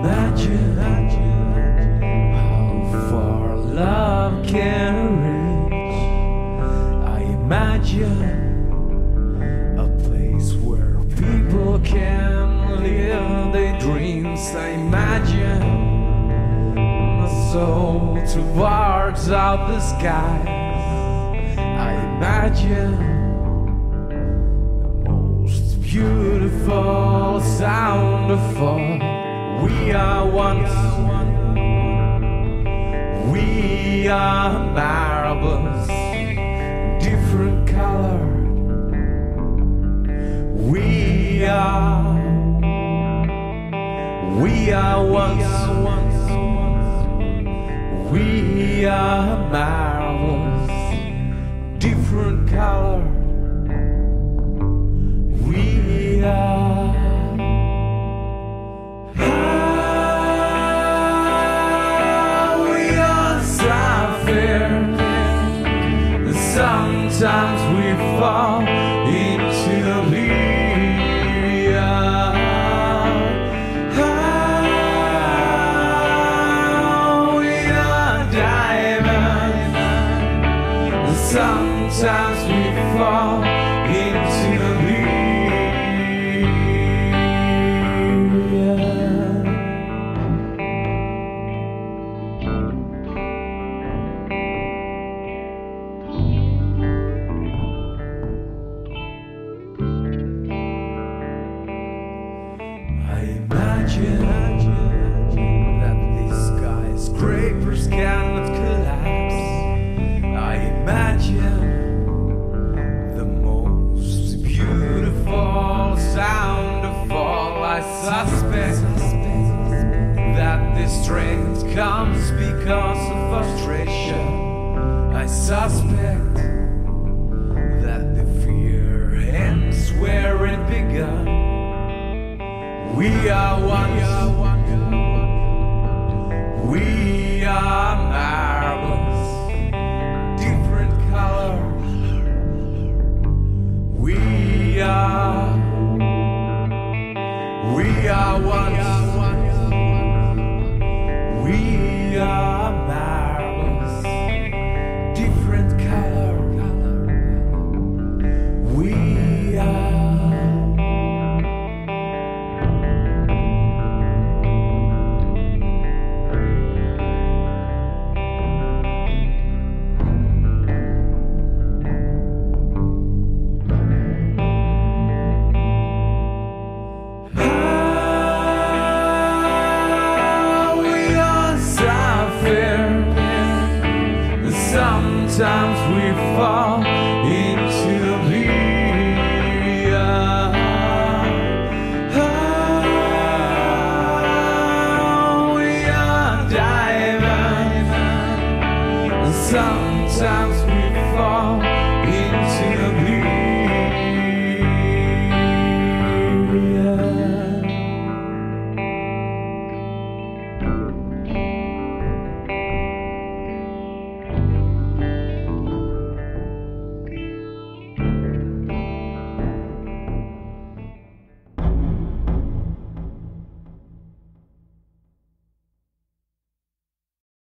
imagine how far love can reach. I imagine a place where people can live their dreams. I imagine my soul towards out the skies. I imagine the most beautiful sound of all. We are one. We are marbles, different colored. We are one. We are marbles, different colored. We are. Sometimes we fall into oblivion. We are diamonds. Sometimes we fall into oblivion. I imagine that these skyscrapers cannot collapse. I imagine the most beautiful sound of all. I suspect that this strength comes because of frustration. I suspect that the fear ends where it began. We are one. We are marbles, different color. We are one. We are marbles, different color. We are. Sometimes we fall into oblivion. We are diamonds. Sometimes